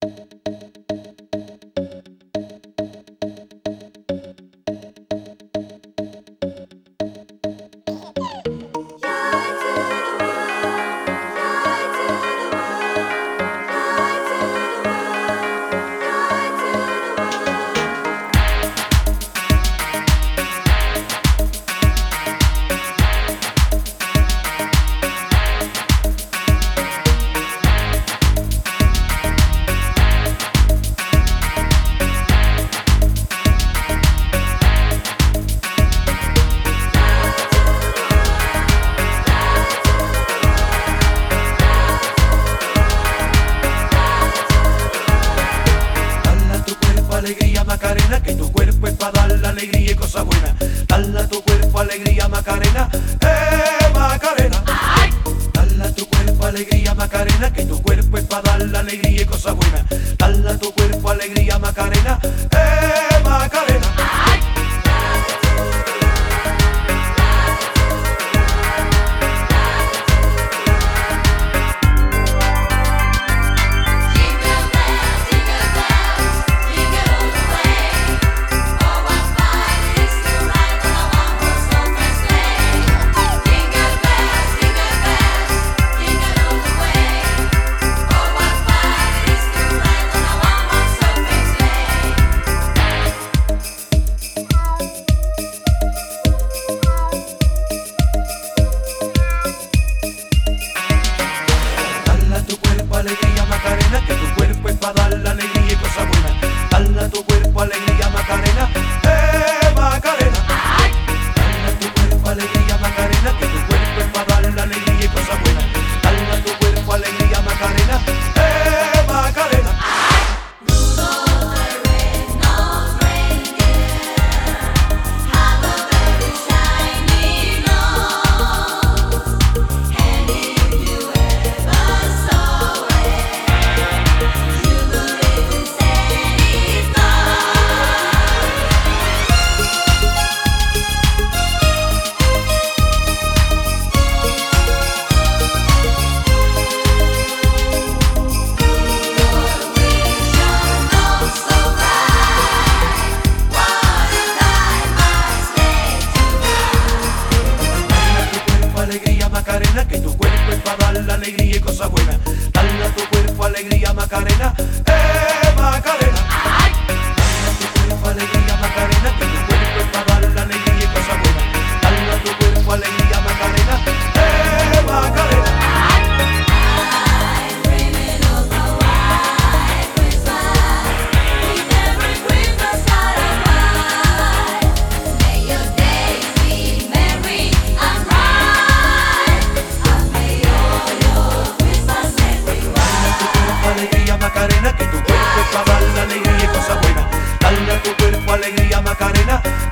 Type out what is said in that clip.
Alegría Macarena, que tu cuerpo es para dar la alegría y cosas buenas. Dale a tu cuerpo alegría Macarena, Macarena. Dale a tu cuerpo alegría Macarena, que tu cuerpo es para dar la alegría y cosas buenas. Dale a tu cuerpo alegría Macarena, Macarena. Alegría Macarena, que tu cuerpo es para dar la alegría y cosas buenas. Dale a tu cuerpo alegría Macarena, Macarena. Dale a tu cuerpo alegría Macarena, que tu cuerpo es para dar la alegría y cosas buenas. Dale a tu cuerpo alegría Macarena, Macarena. Alegría Macarena, que tu cuerpo es para dar la alegría y cosas buenas. Dale a tu cuerpo alegría Macarena, Macarena. Dale a tu cuerpo alegría Macarena, que tu cuerpo es para dar la alegría y cosas buenas. Dale a tu cuerpo alegría Macarena, Macarena. Macarena, que tu cuerpo es para dar la alegría y cosas buenas. Dale a tu cuerpo alegría Macarena.